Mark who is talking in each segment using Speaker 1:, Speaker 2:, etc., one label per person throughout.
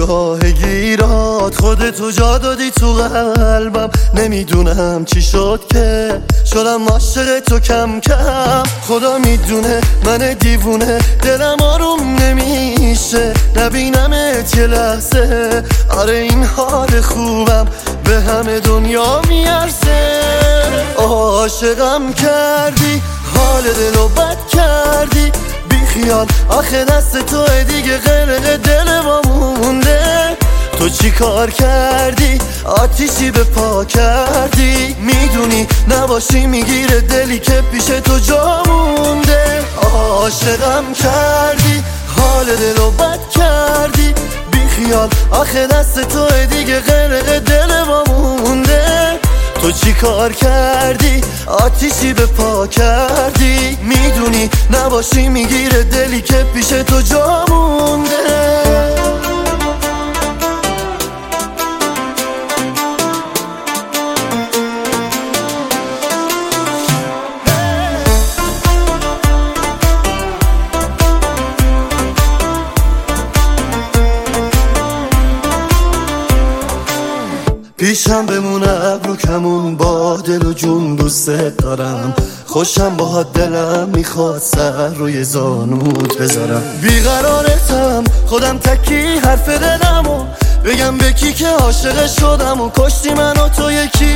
Speaker 1: راه گیرات خودتو جا دادی تو قلبم. نمیدونم چی شد که شدم عاشق تو کم کم. خدا میدونه من دیوونه دلم آروم نمیشه نبینمت یه لحظه. آره این حال خوبم به همه دنیا میارزه. عاشقم کردی حال دلو بد کردی بیخیال آخه دست توه دیگه غرق دل ما مونده. تو چی کار کردی آتیشی به پا کردی. میدونی نباشی میگیره دلی که پیش تو جا مونده. عاشقم کردی حال دلو بد کردی بیخیال آخه دست توه دیگه غرق دل ما مونده. تو چی کار کردی آتیشی به پا کردی. میدونی نباشی میگیره دلی که پیش تو جا مونده. پیشم بمونه ابرو کمون با دل و جون دوست دارم. خوشم با دلم میخواد سر روی زانوت بذارم. بیقرارتم خودم تکی حرف دلمو بگم به کی که عاشق شدم و کشتی من و تو یکی.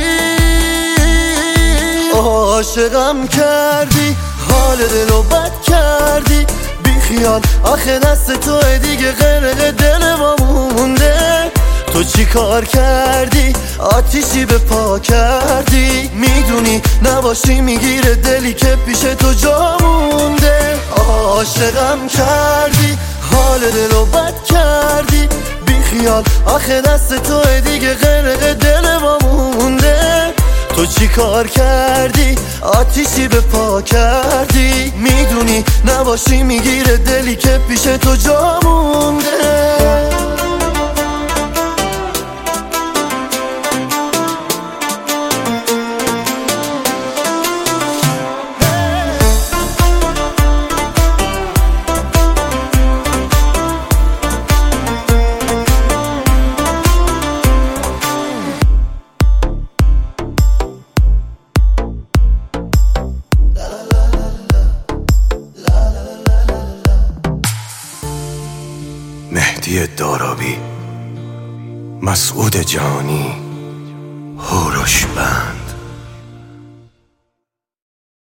Speaker 1: عاشقم کردی حال دلو بد کردی بیخیال آخه دست توه دیگه غرق دل ما مونده. تو چی کار کردی آتیشی به پا کردی. میدونی نباشی میگیره دلی که پیش تو جا مونده. عاشقم کردی حال دلو بد کردی بیخیال آخه دست توه دیگه غرق دل ما مونده. تو چی کار کردی آتیشی به پا کردی. میدونی نباشی میگیره دلی که پیش تو جا مونده.
Speaker 2: مهدی دارابی، مسعود جانی، هوروش بند.